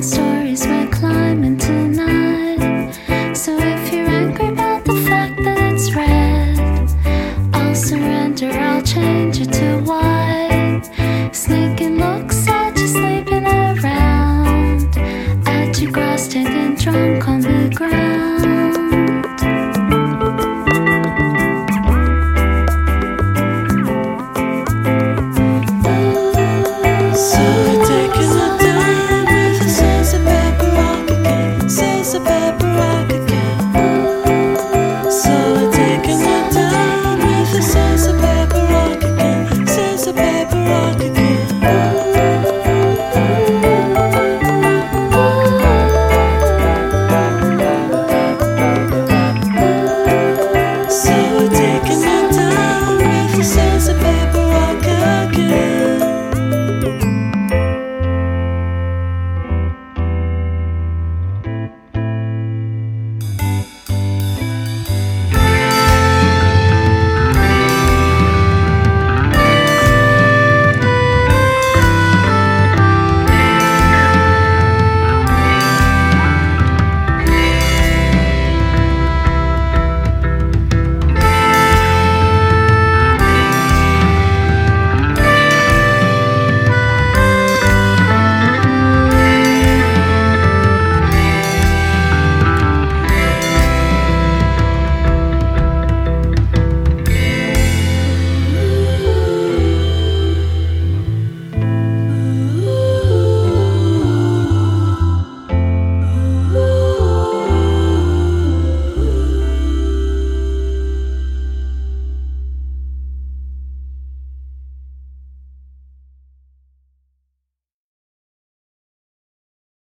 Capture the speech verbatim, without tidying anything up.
stories we're climbing tonight. So if you're angry about the fact that it's red, I'll surrender, I'll change it to white. Sneaking looks at you sleeping around, at your grass, taking drunk